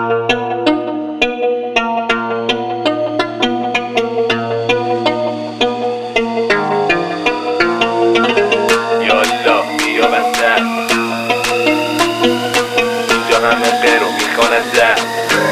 یالا بیا بسر اینجا همه غیر و میخوانه زر.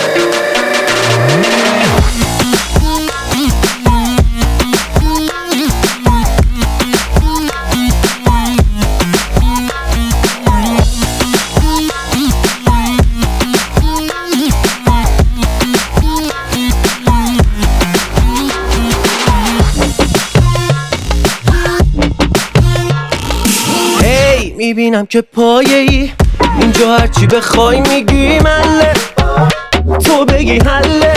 میبینم که پایه‌ای اینجا هرچی بخوای میگی مله، تو بگی حله.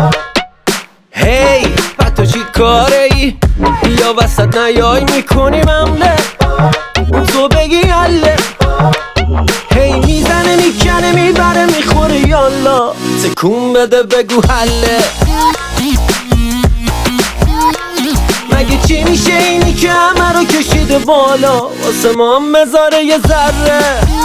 هی بعد تو چی کاره ای؟ بیا وسط نیای میکنی ممله، تو بگی حله. هی میزنه میکنه میبره میخوره یالا، تکون بده بگو حله. مگه چی میشه اینی که همه رو کشیده بالا، واسه ما هم مزاره یه ذره.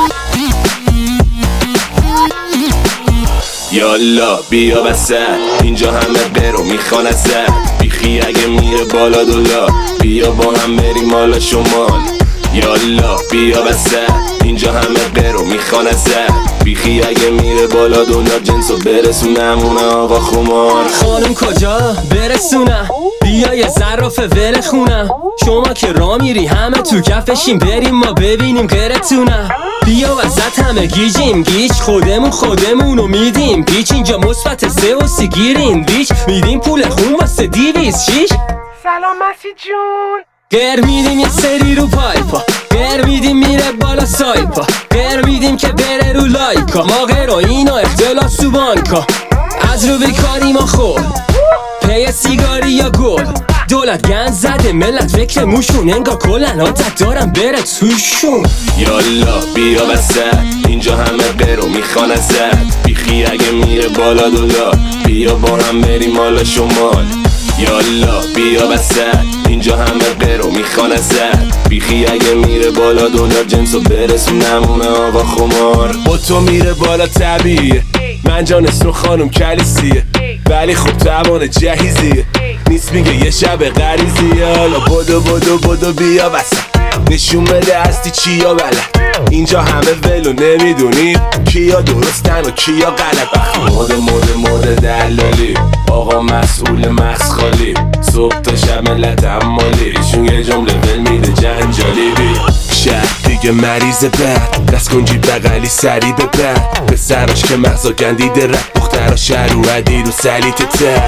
یالا بیا وسط اینجا همه غیر و میخوان ازت. بیخی اگه میره بالا دولا، بیا با هم بریم حالا شمال. یالا بیا وسط اینجا همه غیر و میخوان ازت. بیخی اگه میره بالا دلار جنسو برسونم اونه آقا خمار. خانم کجا برسونم؟ بیا یه ظرافه ول خونم. شما که را میری همه تو کفشیم، بریم ما ببینیم غیرتونم. بیا وسط همه گیجیم گیج، خودمونو میدیم پیچ. اینجا مثبت 3 و 30 گیرین ریچ، میدیم پول خون واسه 206. سلام مسیح جون. گر میدیم یه سری رو پایپا، گر میدیم میره بالا سایپا، گر میدیم که بره رو لایکا. ما غیر و اینا اختلاس تو بانکا، از رو بیکاری ما خور پی سیگاری یا گل. دولت گند زده ملت فکر موشون، انگار کلن عادت دارم بره توشون. یالا بیا وسط اینجا همه غیر و میخوان ازت. بیخی اگه میره بالا دلار، بیا با هم بریم حالا شمال. یالا بیا وسط اینجا همه غیر و میخوان ازت. بیخی اگه میره بالا دلار جنسو برسونم اونه آقا خمار. با تو میره بالا طبیعیه، من جان اسم خانم کلیسیه، ولی خب توان جهیزیه نیست میگه یه شب غریزیه. حالا بدو بیا وسط نشون بده هستی چیا بلد. اینجا همه ولو نمیدونی کیا درستن و کیا غلط. مود دلالی آقا مسئول مسخالی، صبح تا شب ملت عمالی، ایشون یه جمله ول میده جنجالی. شهر دیگه مریض بد، دست کنجی بغلی سری به بد، به سراش که مغزا گندیده رد، دخترا شهر رو عدی رو سلیت تر.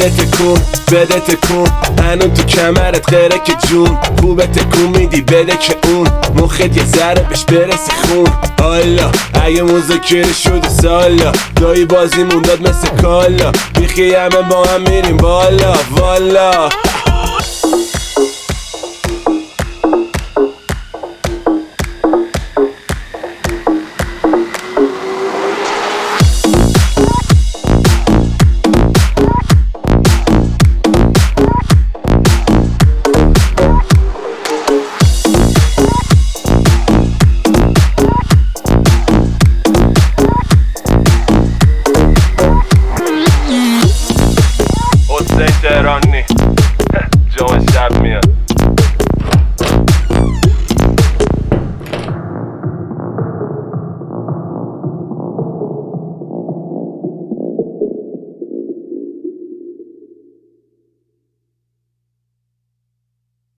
بده تکون هنون تو کمرت غیره که جون، خوبه تکون میدی بده که اون مخت یه ذره بهش برسی خون. حالا اگه مذاکره شده سالا، دایی بازی مونداد مثل کالا، بیخی همه با هم میریم بالا والا.